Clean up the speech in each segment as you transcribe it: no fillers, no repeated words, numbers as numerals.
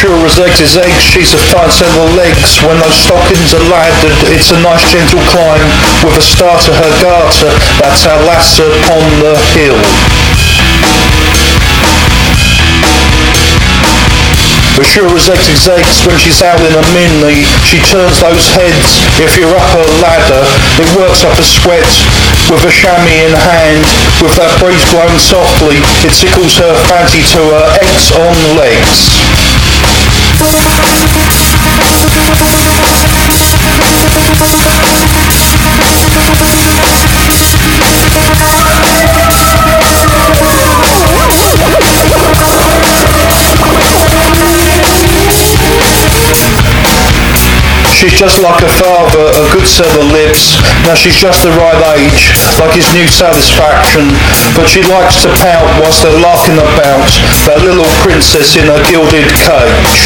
sure as eggs is eggs, she's a fine set of legs. When those stockings are laddered, it's a nice gentle climb. With a star to her garter, that's our lass upon the hill. But sure as eggs is eggs, when she's out in a mini, she turns those heads. If you're up her ladder, it works up a sweat. With a chamois in hand, with that breeze blowing softly, it tickles her fancy to her eggs on legs. She's just like her father, a good set of lips. Now she's just the right age, like his new satisfaction. But she likes to pout whilst they're larking about, that little princess in her gilded cage.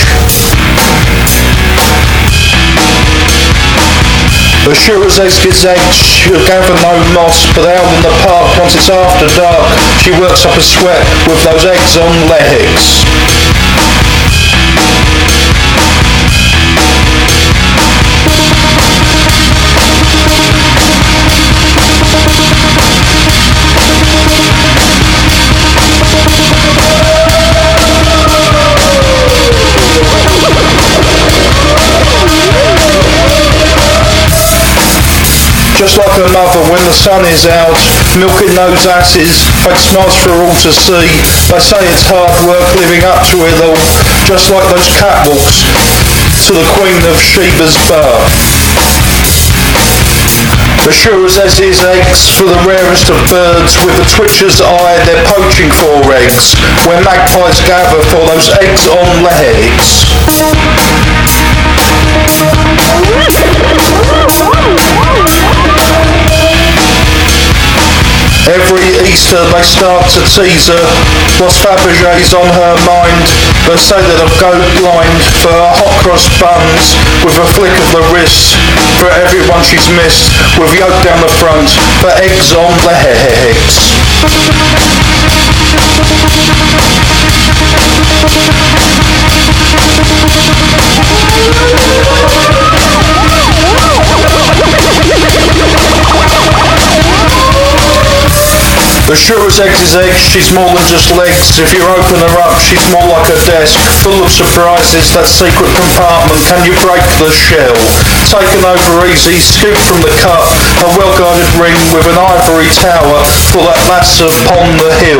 As sure as eggs gets eggs, she'll gather no moss, but out in the park, once it's after dark, she works up a sweat with those eggs on legs. Just like her mother when the sun is out, milking those asses, fake smiles for all to see. They say it's hard work living up to it all, just like those catwalks to the Queen of Sheba's birth. As sure as is eggs for the rarest of birds, with a twitcher's eye they're poaching for eggs, where magpies gather for those eggs on legs. Every Easter they start to tease her, whilst Fabergé's on her mind. They say that I'll go blind for her hot cross buns, with a flick of the wrist, for everyone she's missed, with yolk down the front, for eggs on legs. As sure as eggs is eggs, she's more than just legs. If you open her up, she's more like a desk, full of surprises, that secret compartment, can you break the shell? Taken over easy, scooped from the cup, a well-guarded ring with an ivory tower, for that lass upon the hill.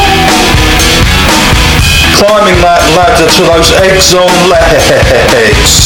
Climbing that ladder to those eggs on legs.